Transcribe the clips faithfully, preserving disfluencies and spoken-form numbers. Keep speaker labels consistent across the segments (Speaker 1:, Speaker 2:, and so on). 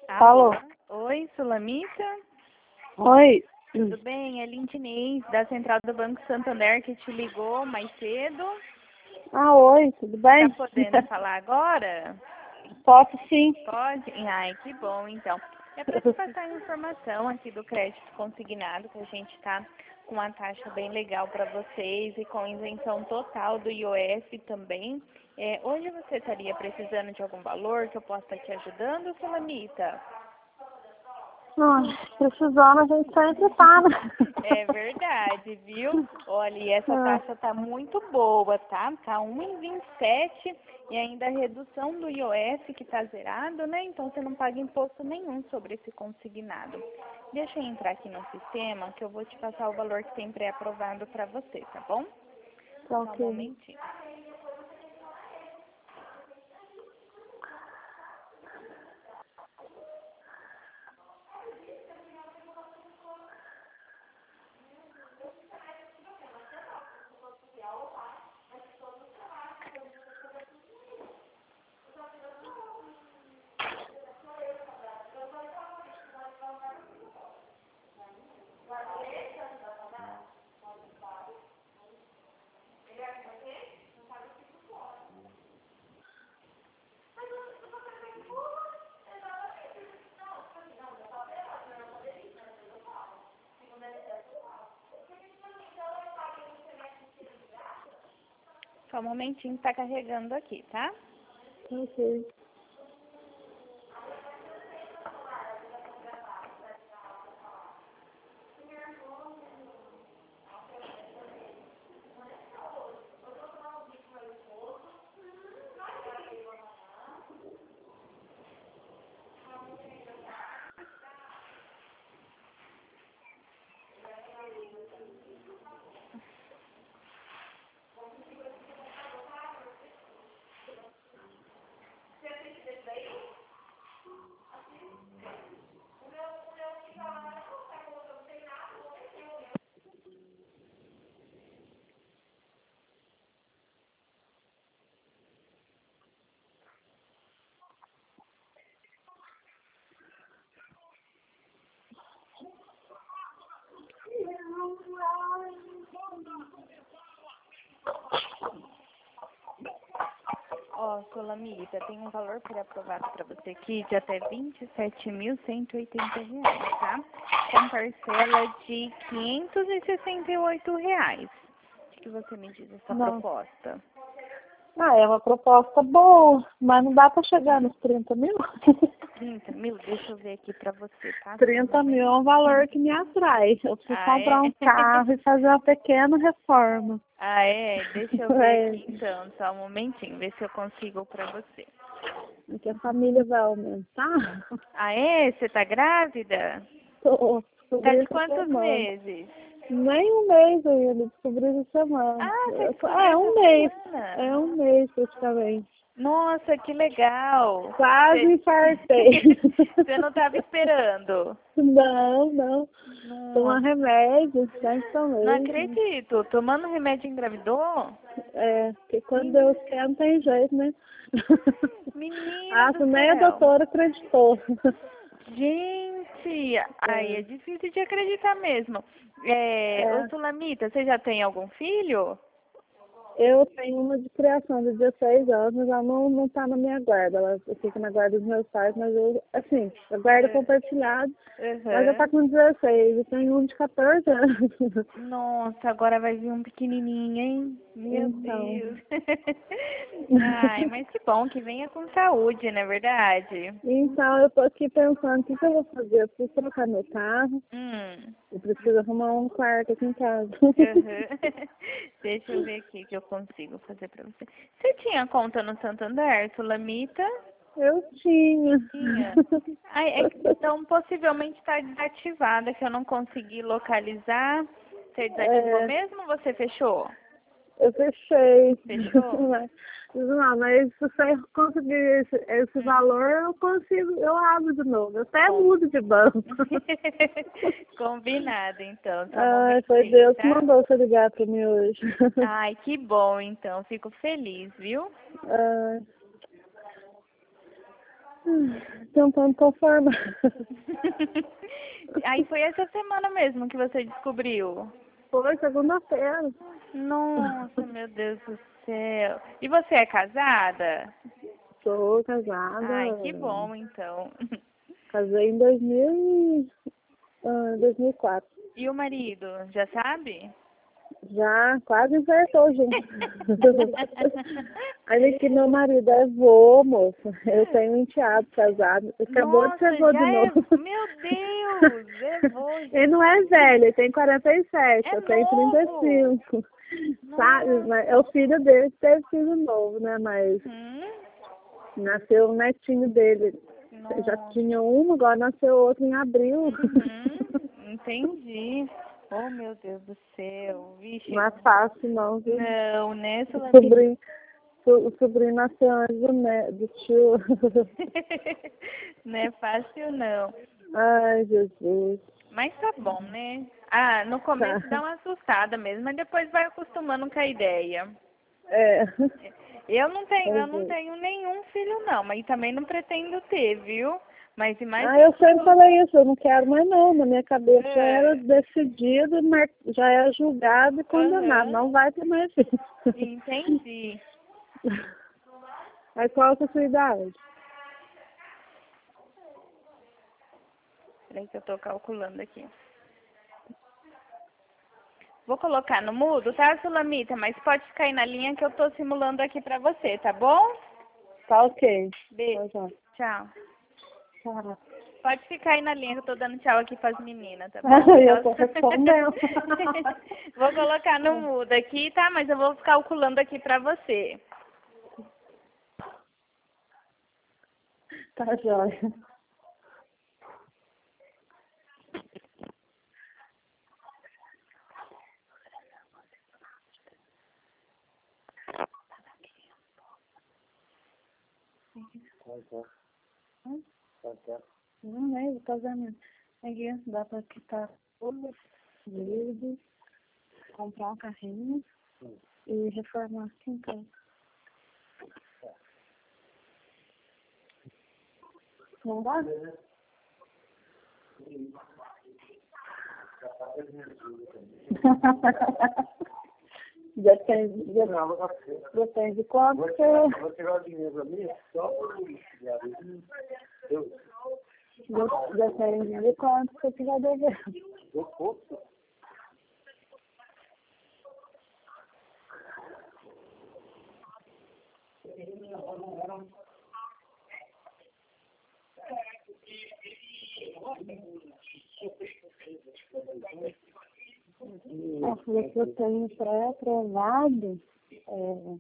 Speaker 1: Alô?
Speaker 2: Alô? Oi, Sulamita?
Speaker 1: Oi.
Speaker 2: Tudo bem? É Lindinês, da Central do Banco Santander, que te ligou mais cedo.
Speaker 1: Ah, oi, tudo
Speaker 2: Tá
Speaker 1: bem?
Speaker 2: podendo falar agora?
Speaker 1: Posso sim.
Speaker 2: Pode? Ai, que bom, então. É para te passar a informação aqui do crédito consignado, que a gente está com uma taxa bem legal para vocês e com isenção total do I O F também. É, hoje você estaria precisando de algum valor que eu possa estar te ajudando, Sulamita?
Speaker 1: Ai, precisando, a gente sempre tá, né?
Speaker 2: É verdade, viu? Olha, e essa
Speaker 1: Ah,
Speaker 2: taxa tá muito boa, tá? Tá um vírgula vinte e sete e ainda a redução do I O F que tá zerado, né? Então você não paga imposto nenhum sobre esse consignado. Deixa eu entrar aqui no sistema que eu vou te passar o valor que tem pré-aprovado para você, tá bom?
Speaker 1: tá
Speaker 2: Só um
Speaker 1: ok.
Speaker 2: momentinho. Só um momentinho que tá carregando aqui, tá?
Speaker 1: Tá ok.
Speaker 2: Ó, Solamita, tem um valor pré-aprovado para você aqui de até vinte e sete mil cento e oitenta reais, tá? Com parcela de quinhentos e sessenta e oito reais. O que você me diz essa
Speaker 1: Não.
Speaker 2: proposta?
Speaker 1: Ah, é uma proposta boa, mas não dá pra chegar nos trinta mil?
Speaker 2: trinta mil? Deixa eu ver aqui para você, tá? Só um
Speaker 1: trinta mil é um valor
Speaker 2: momento.
Speaker 1: que me atrai. Eu preciso
Speaker 2: Ah,
Speaker 1: comprar
Speaker 2: é?
Speaker 1: um carro e fazer uma pequena reforma.
Speaker 2: Ah, é? Deixa eu ver
Speaker 1: É,
Speaker 2: aqui então, só um momentinho, ver se eu consigo para você.
Speaker 1: porque a família vai aumentar.
Speaker 2: Ah, é? Você tá grávida?
Speaker 1: Tô,
Speaker 2: Tá
Speaker 1: descobri
Speaker 2: de
Speaker 1: essa
Speaker 2: quantos
Speaker 1: semana.
Speaker 2: meses?
Speaker 1: Nem um mês ainda, descobri essa semana.
Speaker 2: Ah, você descobriu
Speaker 1: É
Speaker 2: essa
Speaker 1: um mês.
Speaker 2: semana.
Speaker 1: É um mês praticamente.
Speaker 2: Nossa, que legal.
Speaker 1: Quase
Speaker 2: Você
Speaker 1: infartei.
Speaker 2: você não estava esperando.
Speaker 1: Não, não. Tomar
Speaker 2: Nossa,
Speaker 1: remédio, sempre
Speaker 2: não
Speaker 1: tomei.
Speaker 2: acredito. Tomando remédio engravidou?
Speaker 1: É, porque quando Deus
Speaker 2: Men-
Speaker 1: quer não tem jeito, né?
Speaker 2: Menina
Speaker 1: Ah,
Speaker 2: do
Speaker 1: nem a
Speaker 2: céu.
Speaker 1: doutora acreditou.
Speaker 2: Gente, aí é
Speaker 1: É,
Speaker 2: difícil de acreditar mesmo. É, ô
Speaker 1: é.
Speaker 2: Sulamita, você já tem algum filho?
Speaker 1: Eu tenho uma de criação de dezesseis anos, mas ela não, não tá na minha guarda. Ela fica na guarda dos meus pais, mas eu, assim, a guarda é
Speaker 2: É,
Speaker 1: compartilhada, mas ela tá
Speaker 2: aham.
Speaker 1: com dezesseis. Eu tenho um de catorze anos.
Speaker 2: Nossa, agora vai vir um pequenininho, hein? Meu
Speaker 1: Então,
Speaker 2: Deus. Ai, mas que bom que venha com saúde, não é verdade?
Speaker 1: então eu tô aqui pensando o que, que eu vou fazer. Eu preciso trocar meu carro,
Speaker 2: Hum.
Speaker 1: eu preciso arrumar um quarto aqui em casa.
Speaker 2: Uhum. Deixa eu ver aqui o que eu consigo fazer pra você. Você tinha conta no Santander, Sulamita?
Speaker 1: Eu tinha.
Speaker 2: Tinha. Ai, é que, então possivelmente está desativada, que eu não consegui localizar. Você desativou
Speaker 1: É,
Speaker 2: mesmo ou você fechou?
Speaker 1: eu fechei.
Speaker 2: Fechou?
Speaker 1: Não, mas se você conseguir esse, esse
Speaker 2: Hum.
Speaker 1: valor, eu consigo, eu abro de novo. Eu até
Speaker 2: Com...
Speaker 1: mudo de banco.
Speaker 2: Combinado, então. Só um
Speaker 1: Ai, foi
Speaker 2: momentinho,
Speaker 1: Deus que
Speaker 2: tá?
Speaker 1: mandou você ligar para mim hoje.
Speaker 2: Ai, que bom, então. Fico feliz, viu?
Speaker 1: Ai, Tentando conformar.
Speaker 2: Aí foi essa semana mesmo que você descobriu?
Speaker 1: Foi segunda-feira.
Speaker 2: Nossa, meu Deus do céu. E você é casada?
Speaker 1: Sou casada.
Speaker 2: Ai, que bom, então.
Speaker 1: Casei em dois mil e, ah, dois mil e quatro.
Speaker 2: E o marido, já sabe?
Speaker 1: Já quase invertou junto. Olha que meu marido é vô, moça. Eu tenho um enteado casado. Acabou
Speaker 2: Nossa,
Speaker 1: de ser vô de
Speaker 2: já é...
Speaker 1: novo.
Speaker 2: Meu Deus, é vô.
Speaker 1: Ele não é velho, ele tem quarenta e sete,
Speaker 2: É
Speaker 1: eu tenho trinta e
Speaker 2: novo.
Speaker 1: cinco. Sabe? Mas é o filho dele que teve filho novo, né? Mas
Speaker 2: Hum?
Speaker 1: nasceu o netinho dele.
Speaker 2: Nossa.
Speaker 1: Já tinha um, agora nasceu outro em abril.
Speaker 2: Uhum, entendi. Oh, meu Deus do céu. Vixe.
Speaker 1: Não é fácil não, viu?
Speaker 2: Não, né,
Speaker 1: O
Speaker 2: Solane?
Speaker 1: sobrinho, so- o sobrinho nasceu antes do, né, do tio.
Speaker 2: Não é fácil, não.
Speaker 1: Ai, Jesus.
Speaker 2: Mas tá bom, né? Ah, no começo
Speaker 1: Tá.
Speaker 2: dá uma assustada mesmo, mas depois vai acostumando com a ideia.
Speaker 1: É.
Speaker 2: Eu não tenho, eu
Speaker 1: Pois
Speaker 2: não
Speaker 1: é.
Speaker 2: tenho nenhum filho não, mas também não pretendo ter, viu? Mas
Speaker 1: Ah,
Speaker 2: imagina.
Speaker 1: eu sempre falei isso, eu não quero mais não. Na minha cabeça já era
Speaker 2: É.
Speaker 1: decidido, mar- já era julgado e condenado.
Speaker 2: Aham.
Speaker 1: Não vai ter mais filho.
Speaker 2: Entendi.
Speaker 1: Aí qual que é a sua idade?
Speaker 2: Peraí que eu tô calculando aqui. Vou colocar no mudo, tá, Sulamita? Mas pode ficar aí na linha que eu tô simulando aqui pra você, tá bom?
Speaker 1: Tá ok.
Speaker 2: Beijo.
Speaker 1: Tá,
Speaker 2: Tchau.
Speaker 1: tá.
Speaker 2: Pode ficar aí na linha que eu tô dando tchau aqui pras meninas, tá bom?
Speaker 1: Eu tô respondendo.
Speaker 2: Vou colocar no mudo aqui, tá? Mas eu vou calculando aqui pra você.
Speaker 1: Tá jóia. Hum? Não é o casamento. Aqui dá pra quitar tudo, livre, comprar um carrinho e reformar aqui em casa. Não dá? Depende, depende, depende de quanto você...
Speaker 3: Vou tirar o dinheiro pra mim, só por eu
Speaker 1: Depende de quanto você estiver devendo.
Speaker 3: eu posso.
Speaker 1: É, se você tem pré-aprovado, é,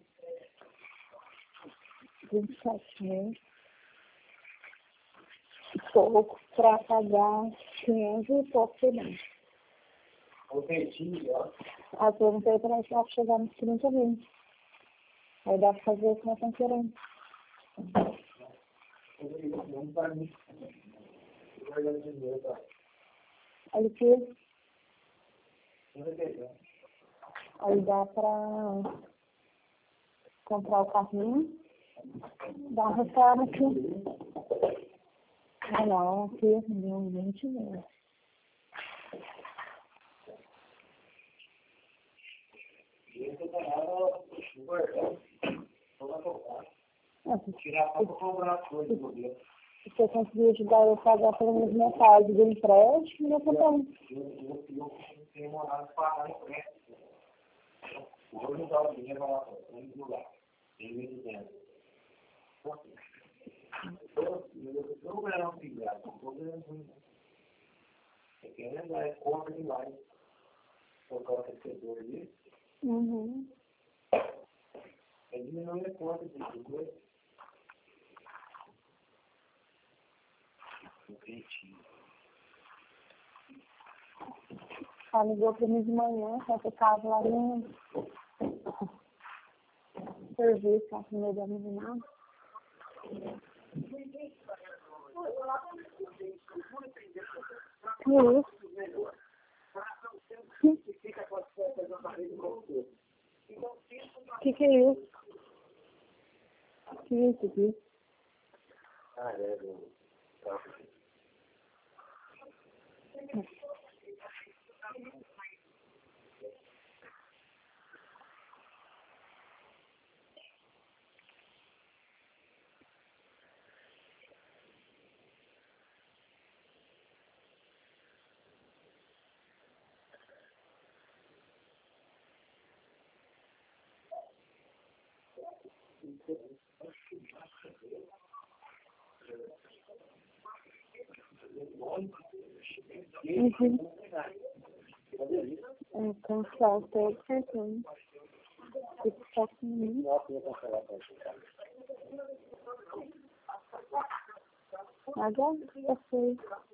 Speaker 1: vinte e sete mil e pouco para pagar quinhentos e pouco por mês.
Speaker 3: O peitinho, ó.
Speaker 1: Aí eu perguntei para ela chegar nos trinta mil. Aí dá para fazer com a conferência.
Speaker 3: Não tá mim. Vai dar dinheiro, tá?
Speaker 1: Aí que aí dá para comprar o carrinho, dá uma reforma aqui. Ah não, aqui não, vinte mil.
Speaker 3: Tirar só pra comprar as coisas do modelo.
Speaker 1: Se você conseguir ajudar eu a pagar pelo menos metade do empréstimo, eu comprar um.
Speaker 3: Eu tenho uma hora para pagar empréstimo. Vou juntar o dinheiro lá, vamos do lado. Tem mil e duzentos. Eu não ganho um filho, eu vou ganhar um. Você quer lembrar, é conta demais. Colocar o aquecedor ali.
Speaker 1: Uhum.
Speaker 3: É diminuir a conta de tudo.
Speaker 1: Ela ligou para mim de manhã, só que eu estava lá no serviço, lá no meio da menina. Que isso? Que que é isso? Que isso aqui?
Speaker 3: área do campo.
Speaker 1: Uhum. É, cancela todo o cartão. Fica só com mim. Agora, já foi.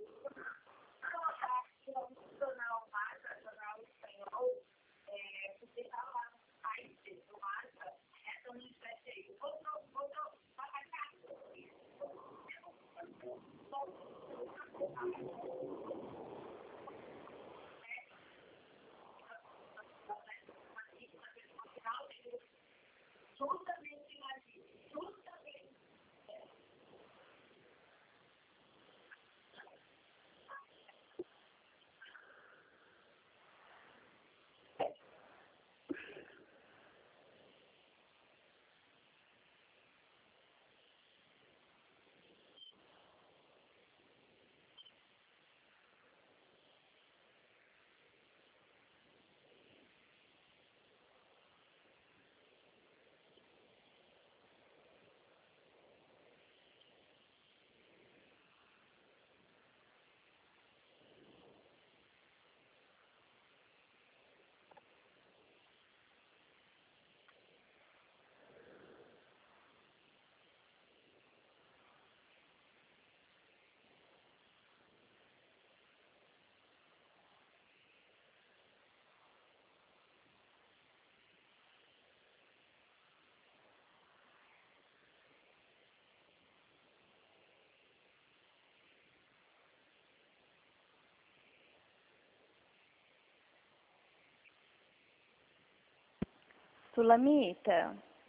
Speaker 2: Sulamita,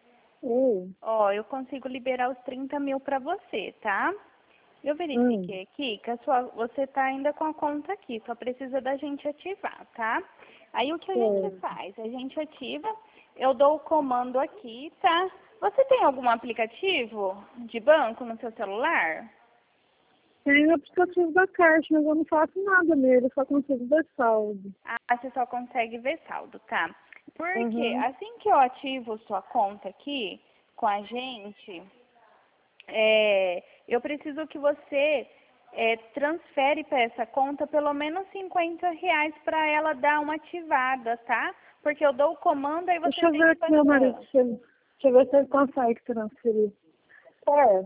Speaker 1: Ei.
Speaker 2: ó, eu consigo liberar os trinta mil para você, tá? Eu verifiquei
Speaker 1: Hum.
Speaker 2: aqui que a sua, você tá ainda com a conta aqui, só precisa da gente ativar, tá? Aí o que a gente
Speaker 1: Sei.
Speaker 2: faz? A gente ativa, eu dou o comando aqui, tá? Você tem algum aplicativo de banco no seu celular?
Speaker 1: Tem o aplicativo da Caixa, mas eu não faço nada nele, eu só consigo ver saldo.
Speaker 2: Ah, você só consegue ver saldo, tá? Porque
Speaker 1: Uhum.
Speaker 2: assim que eu ativo sua conta aqui com a gente, é, eu preciso que você é, transfere para essa conta pelo menos cinquenta reais para ela dar uma ativada, tá? Porque eu dou o comando e você
Speaker 1: Deixa eu
Speaker 2: tem
Speaker 1: ver
Speaker 2: que
Speaker 1: aqui meu
Speaker 2: passar.
Speaker 1: marido, deixa, eu- deixa eu ver se ele consegue transferir. É.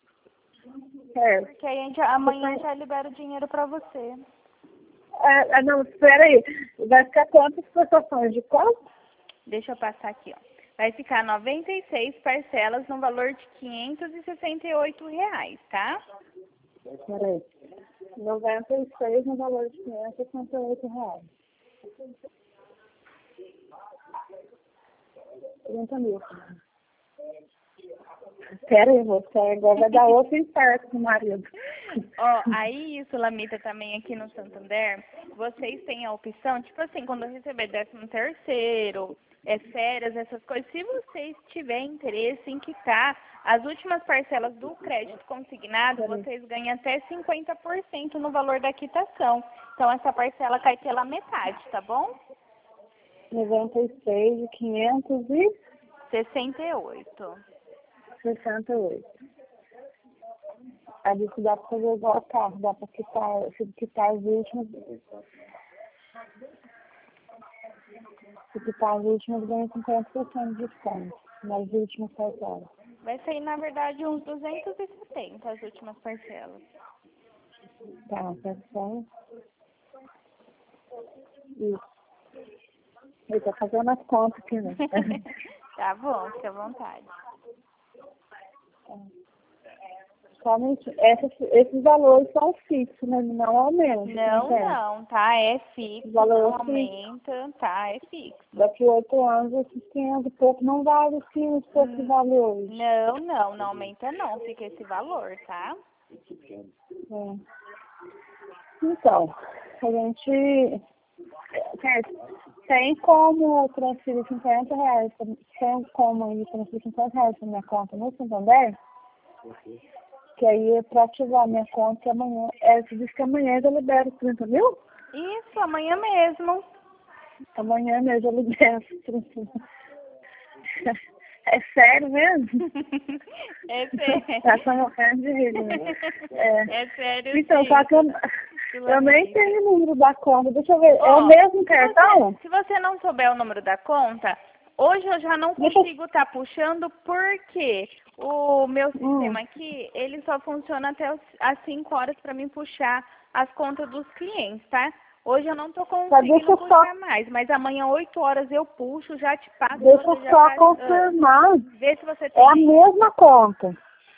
Speaker 1: É.
Speaker 2: Porque aí a gente, amanhã já libera o dinheiro para você.
Speaker 1: É, é, não, espera aí. Vai ficar quantas prestações de qual?
Speaker 2: Deixa eu passar aqui, ó. Vai ficar noventa e seis parcelas no valor de quinhentos e sessenta e oito reais, tá?
Speaker 1: Espera aí. noventa e seis no valor de quinhentos e sessenta e oito reais. trinta mil. Espera aí, você agora vai dar outro infarto pro marido.
Speaker 2: Ó, aí, Sulamita, também aqui no Santander, vocês têm a opção, tipo assim, quando receber décimo terceiro, é, férias, essas coisas, se vocês tiverem interesse em quitar as últimas parcelas do crédito consignado, vocês ganham até cinquenta por cento no valor da quitação. Então, essa parcela cai pela metade, tá bom?
Speaker 1: noventa e seis de quinhentos e
Speaker 2: sessenta e oito.
Speaker 1: sessenta e oito. Aí disse que dá pra fazer igual a carro, dá pra quitar, se quitar as últimas. Se quitar as últimas, ganha cinquenta por cento de desconto nas últimas parcelas.
Speaker 2: Vai sair, na verdade, uns duzentos e setenta as últimas parcelas.
Speaker 1: Tá, pessoal. Isso. Ele tá fazendo as contas aqui, né?
Speaker 2: Tá bom, fica à vontade.
Speaker 1: Somente esses, esses valores são fixos, né? Não aumentam.
Speaker 2: Não,
Speaker 1: né?
Speaker 2: não, tá? É fixo,
Speaker 1: Valor
Speaker 2: não aumenta, tá? É fixo.
Speaker 1: Daqui a oito anos, esses quinhentos e pouco não vale assim, os poucos valores.
Speaker 2: Não, não, não aumenta não, fica esse valor, tá?
Speaker 1: É. Então, a gente tem como transferir cinquenta reais, tem como ir transferir cinquenta reais para minha conta no Santander, que aí é para ativar minha conta, que amanhã, é, você disse que amanhã eu já libero trinta mil?
Speaker 2: Isso, amanhã mesmo.
Speaker 1: Amanhã mesmo eu libero trinta mil. É sério mesmo?
Speaker 2: É sério.
Speaker 1: Tá só morrendo de rir, né? É.
Speaker 2: É sério,
Speaker 1: Então,
Speaker 2: sim.
Speaker 1: só que eu, eu nem tenho o número da conta. Deixa eu ver.
Speaker 2: Ó,
Speaker 1: é o mesmo
Speaker 2: se
Speaker 1: cartão?
Speaker 2: você, se você não souber o número da conta, hoje eu já não
Speaker 1: Deixa eu-
Speaker 2: consigo estar puxando porque o meu sistema
Speaker 1: Hum.
Speaker 2: aqui, ele só funciona até os- às cinco horas para mim puxar as contas dos clientes, tá? Hoje eu não tô
Speaker 1: Tá,
Speaker 2: conseguindo
Speaker 1: deixa eu
Speaker 2: puxar
Speaker 1: só,
Speaker 2: mais, mas amanhã oito horas eu puxo, já te passo.
Speaker 1: deixa
Speaker 2: Você
Speaker 1: eu
Speaker 2: já
Speaker 1: só
Speaker 2: faz, ah,
Speaker 1: confirmar.
Speaker 2: vê se você
Speaker 1: É
Speaker 2: tem
Speaker 1: a
Speaker 2: aí.
Speaker 1: mesma conta.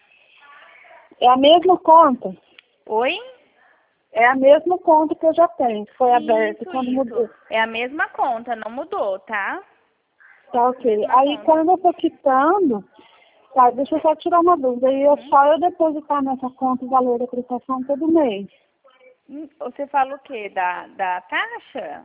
Speaker 1: É a mesma conta.
Speaker 2: Oi?
Speaker 1: É a mesma conta que eu já tenho, que foi aberta
Speaker 2: Isso,
Speaker 1: quando
Speaker 2: isso.
Speaker 1: mudou.
Speaker 2: É a mesma conta, não mudou, tá?
Speaker 1: Tá, ok.
Speaker 2: Mesma
Speaker 1: Aí
Speaker 2: conta.
Speaker 1: quando eu tô quitando, tá, deixa eu só tirar uma dúvida. Aí é
Speaker 2: Uhum.
Speaker 1: só eu depositar nessa conta o valor da prestação todo mês.
Speaker 2: Hum, Você fala o quê? Da, da taxa?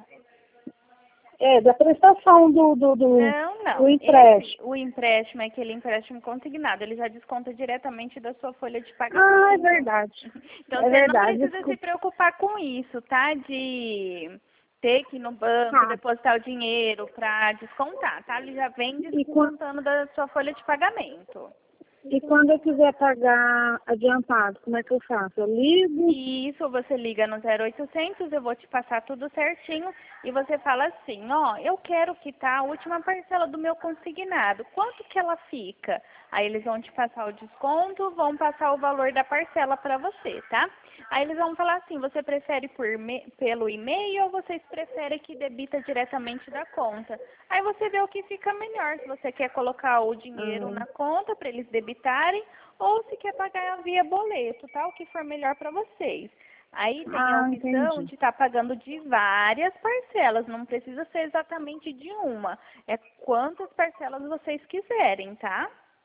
Speaker 1: É, da prestação do, do, do,
Speaker 2: Não, não.
Speaker 1: do empréstimo.
Speaker 2: Esse, o empréstimo é aquele empréstimo consignado. Ele já desconta diretamente da sua folha de
Speaker 1: Ah, é
Speaker 2: pagamento.
Speaker 1: verdade.
Speaker 2: Então,
Speaker 1: É
Speaker 2: você
Speaker 1: verdade,
Speaker 2: não precisa se
Speaker 1: desculpa.
Speaker 2: preocupar com isso, tá? De ter que ir no banco,
Speaker 1: Tá.
Speaker 2: depositar o dinheiro para descontar, tá? Ele já vem
Speaker 1: E, quan-
Speaker 2: descontando da sua folha de pagamento.
Speaker 1: e quando eu quiser pagar adiantado, como é que eu faço? Eu ligo?
Speaker 2: E isso você liga no zero oitocentos, eu vou te passar tudo certinho e você fala assim, ó, eu quero quitar a última parcela do meu consignado, quanto que ela fica? Aí eles vão te passar o desconto, vão passar o valor da parcela para você, tá? Aí eles vão falar assim, você prefere por me- pelo e-mail ou vocês preferem que debita diretamente da conta? Aí você vê o que fica melhor, se você quer colocar o dinheiro
Speaker 1: Ah,
Speaker 2: na conta para eles debitarem ou se quer pagar via boleto, tá? O que for melhor para vocês. Aí tem a
Speaker 1: ah,
Speaker 2: opção
Speaker 1: entendi.
Speaker 2: de estar pagando de várias parcelas, não precisa ser exatamente de uma. É quantas parcelas vocês quiserem, tá?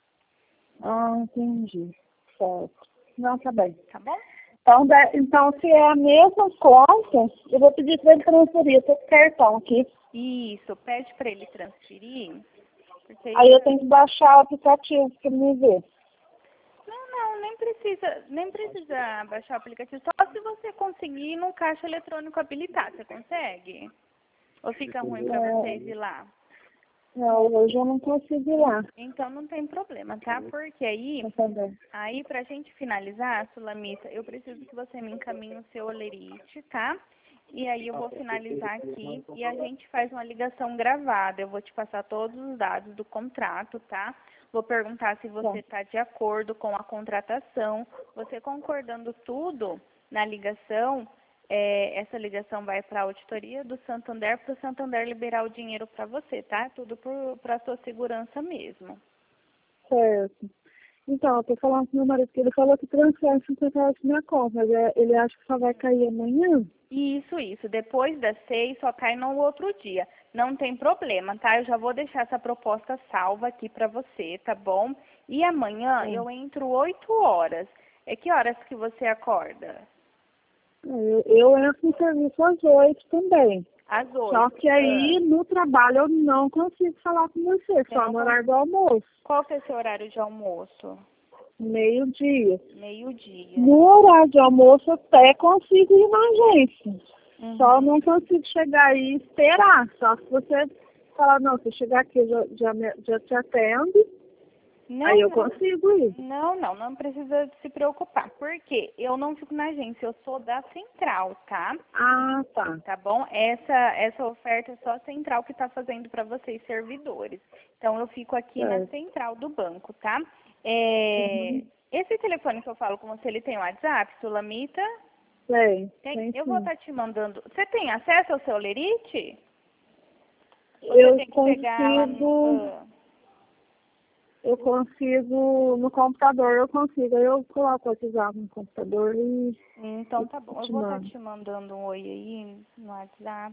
Speaker 1: Ah, entendi. Certo. Não, tá bem.
Speaker 2: Tá bom?
Speaker 1: Então, da- então, se é a mesma conta, eu vou pedir para ele transferir. Eu tô com cartão aqui.
Speaker 2: Isso, pede para ele transferir. Porque
Speaker 1: Aí eu tenho que baixar o aplicativo para me ver.
Speaker 2: Não, não, nem precisa, nem precisa baixar o aplicativo. Só se você conseguir ir no caixa eletrônico habilitar, você consegue? Ou fica ruim para vocês ir lá?
Speaker 1: Não, hoje eu não consigo ir lá.
Speaker 2: Então não tem problema, tá? Porque aí,
Speaker 1: Tá bem.
Speaker 2: aí pra gente finalizar, Sulamita, eu preciso que você me encaminhe o seu olerite, tá? E aí eu vou finalizar aqui e a gente faz uma ligação gravada. Eu vou te passar todos os dados do contrato, tá? Vou perguntar se você está de acordo com a contratação. Você concordando tudo na ligação, é, essa ligação vai para a auditoria do Santander, para o Santander liberar o dinheiro para você, tá? Tudo para a sua segurança mesmo.
Speaker 1: Certo. Então, eu tô falando com meu marido que ele falou que transfere cinquenta reais pra minha conta, mas é- ele acha que só vai cair amanhã.
Speaker 2: Isso, isso. Depois das seis, só cai no outro dia. Não tem problema, tá? Eu já vou deixar essa proposta salva aqui pra você, tá bom? E amanhã
Speaker 1: Hum.
Speaker 2: eu entro oito horas. É que horas que você acorda?
Speaker 1: Eu, eu entro no serviço às oito também.
Speaker 2: Às oito.
Speaker 1: Só que aí, no trabalho, eu não consigo falar com você, só
Speaker 2: não
Speaker 1: no horário do almoço.
Speaker 2: Qual que é o seu horário de almoço?
Speaker 1: Meio-dia.
Speaker 2: Meio-dia.
Speaker 1: No horário de almoço, eu até consigo ir na agência.
Speaker 2: Uhum.
Speaker 1: Só não consigo chegar aí e esperar. Só se você falar, não, se eu chegar aqui, eu já, já, me- já te atendo,
Speaker 2: Não,
Speaker 1: aí eu
Speaker 2: não.
Speaker 1: consigo ir.
Speaker 2: Não, não, não precisa se preocupar. Por quê? Eu não fico na agência, eu sou da central, tá?
Speaker 1: Ah, tá.
Speaker 2: Tá bom? Essa, essa oferta é só a central que está fazendo para vocês, servidores. Então, eu fico aqui na
Speaker 1: Certo.
Speaker 2: central do banco, tá? É,
Speaker 1: Uhum.
Speaker 2: Esse telefone que eu falo com você, ele tem WhatsApp, Sulamita?
Speaker 1: Tem,
Speaker 2: Tem?
Speaker 1: tem
Speaker 2: Eu
Speaker 1: sim.
Speaker 2: vou estar te mandando. Você tem acesso ao seu Lerite?
Speaker 1: Eu
Speaker 2: tem que pegar lá
Speaker 1: consigo,
Speaker 2: no... ah,
Speaker 1: eu consigo, no computador eu consigo. Aí eu coloco o WhatsApp no computador e
Speaker 2: Então, tá bom. Eu
Speaker 1: te
Speaker 2: vou estar
Speaker 1: mando.
Speaker 2: te mandando um oi aí no WhatsApp.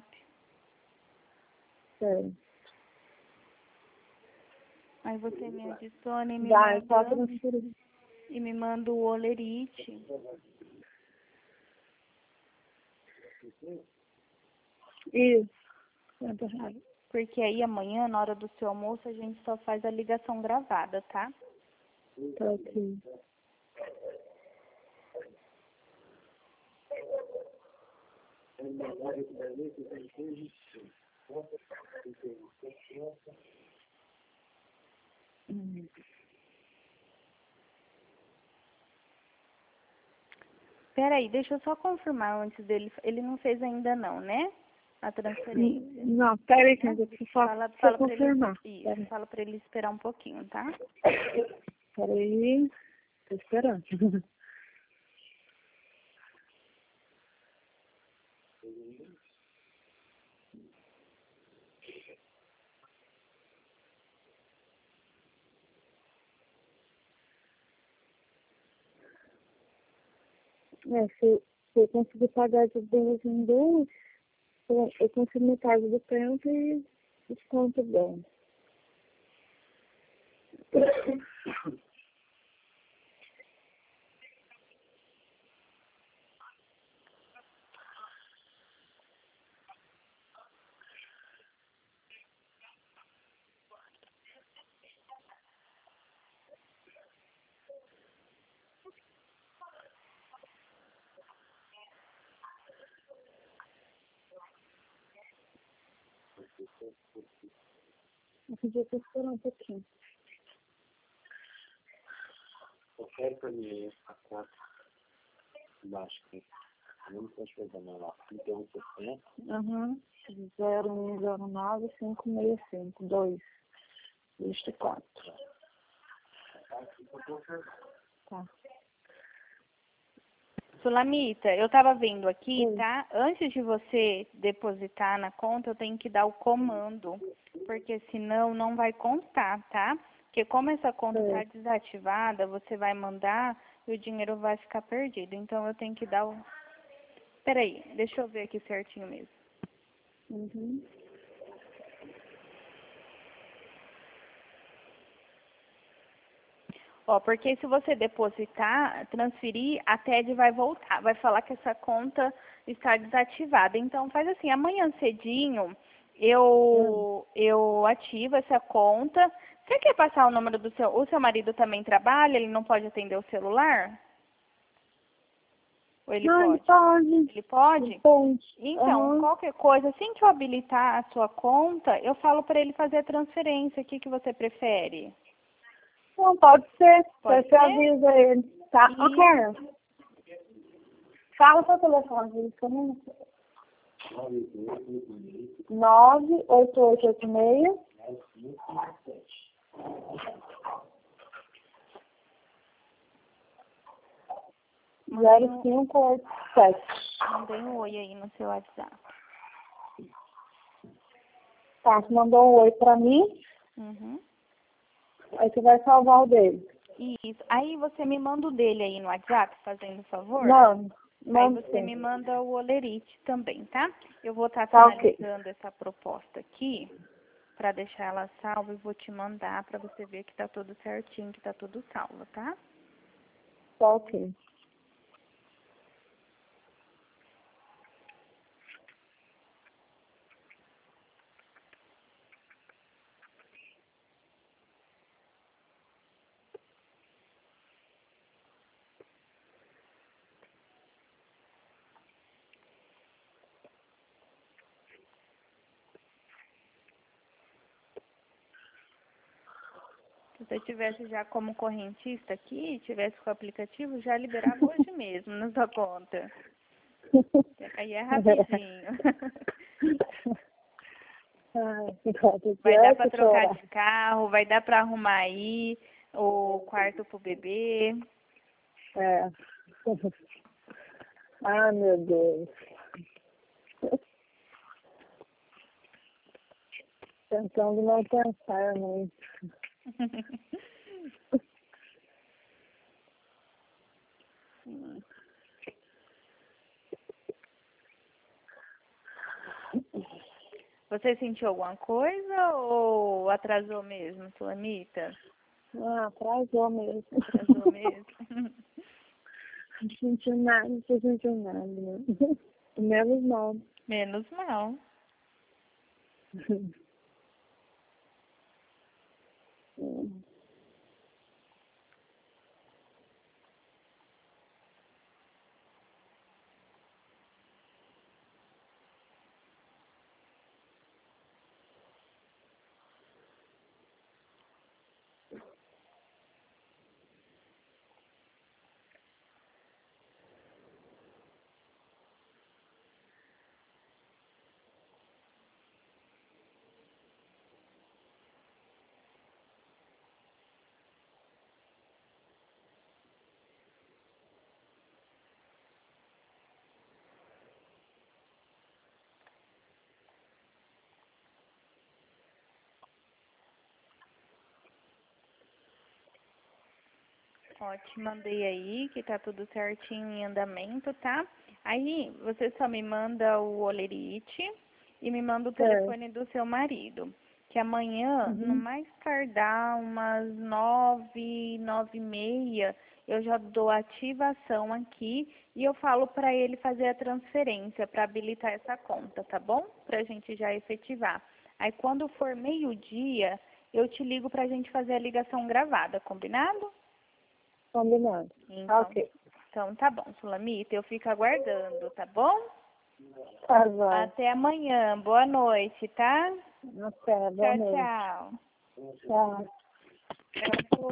Speaker 1: Certo.
Speaker 2: Aí você me adiciona e me
Speaker 1: Vai, só
Speaker 2: manda.
Speaker 1: transferir.
Speaker 2: e me manda o olerite.
Speaker 1: Isso.
Speaker 2: Porque aí amanhã, na hora do seu almoço, a gente só faz a ligação gravada, tá?
Speaker 1: Tá ok. Hum.
Speaker 2: Peraí, deixa eu só confirmar antes dele. Ele não fez ainda não, né? A transferência.
Speaker 1: Não, peraí, que eu vou só
Speaker 2: Fala,
Speaker 1: só
Speaker 2: fala pra
Speaker 1: confirmar.
Speaker 2: ele, isso,
Speaker 1: Peraí,
Speaker 2: fala pra ele esperar um pouquinho, tá?
Speaker 1: peraí. Tô esperando. É, se, se eu conseguir pagar de duas em duas, eu eu consigo metade do tempo e desconto bem. Eu podia ter esperado um pouquinho.
Speaker 3: Eu quero pra mim a conta embaixo aqui. Não estou chegando lá. trinta e um sessenta.
Speaker 1: Aham. zero um zero nove cinco seis cinco dois. Vinte e quatro. Tá.
Speaker 2: Sulamita, eu tava vendo aqui,
Speaker 1: Sim.
Speaker 2: tá? Antes de você depositar na conta, eu tenho que dar o comando, porque senão não vai contar, tá? Porque como essa conta
Speaker 1: Sim.
Speaker 2: tá desativada, você vai mandar e o dinheiro vai ficar perdido. Então eu tenho que dar o... Peraí, deixa eu ver aqui certinho mesmo.
Speaker 1: Uhum.
Speaker 2: Ó, porque se você depositar, transferir, a T E D vai voltar, vai falar que essa conta está desativada. Então faz assim, amanhã cedinho eu eu ativo essa conta. Você quer passar o número do seu... O seu marido também trabalha? Ele não pode atender o celular? Ou ele
Speaker 1: Não, ele
Speaker 2: pode?
Speaker 1: pode.
Speaker 2: Ele pode?
Speaker 1: Ele pode.
Speaker 2: Então,
Speaker 1: Aham.
Speaker 2: qualquer coisa, assim que eu habilitar a sua conta, eu falo para ele fazer a transferência. O que, que você prefere?
Speaker 1: Não, pode ser.
Speaker 2: Pode
Speaker 1: Você
Speaker 2: ser?
Speaker 1: avisa ele. Tá,
Speaker 2: E
Speaker 1: ok. Fala seu telefone, gente, que eu não sei. nove oito oito oito seis. zero cinco oito sete.
Speaker 2: mandei um oi aí no seu WhatsApp.
Speaker 1: Tá, você mandou um oi pra mim,
Speaker 2: Uhum.
Speaker 1: aí você vai salvar o dele.
Speaker 2: Isso. Aí você me manda o dele aí no WhatsApp, fazendo favor?
Speaker 1: Não,
Speaker 2: Aí
Speaker 1: não
Speaker 2: você
Speaker 1: sei.
Speaker 2: me manda o olerite também, tá? Eu vou estar
Speaker 1: Tá ok.
Speaker 2: finalizando essa proposta aqui, para deixar ela salva, e vou te mandar para você ver que tá tudo certinho, que tá tudo salvo, tá?
Speaker 1: Tá ok.
Speaker 2: Se você tivesse já como correntista aqui, tivesse com o aplicativo, já liberava hoje mesmo na sua conta. Aí é rapidinho.
Speaker 1: Ai,
Speaker 2: Vai dar
Speaker 1: é
Speaker 2: para
Speaker 1: que
Speaker 2: trocar
Speaker 1: chorar.
Speaker 2: de carro, vai dar para arrumar aí o quarto pro bebê.
Speaker 1: É. Ah, meu Deus. Tentando não pensar muito.
Speaker 2: Você sentiu alguma coisa ou atrasou mesmo, Sulamita?
Speaker 1: Ah, atrasou mesmo.
Speaker 2: Atrasou mesmo.
Speaker 1: Não sentiu nada, não sentiu nada, né? Menos mal.
Speaker 2: Menos mal.
Speaker 1: Hum.
Speaker 2: Ó, te mandei aí que tá tudo certinho em andamento, tá? Aí você só me manda o olerite e me manda o telefone do seu marido. Que amanhã,
Speaker 1: Uhum.
Speaker 2: no mais tardar, umas nove, nove e meia, eu já dou ativação aqui e eu falo para ele fazer a transferência para habilitar essa conta, tá bom? Pra gente já efetivar. Aí quando for meio-dia, eu te ligo pra gente fazer a ligação gravada, combinado?
Speaker 1: Combinado.
Speaker 2: Então,
Speaker 1: Ok.
Speaker 2: então tá bom, Sulamita, eu fico aguardando, tá bom?
Speaker 1: Tá bom.
Speaker 2: Até amanhã, boa noite, tá?
Speaker 1: Até, boa
Speaker 2: Tchau,
Speaker 1: noite.
Speaker 2: tchau.
Speaker 1: Tchau.
Speaker 2: Ela falou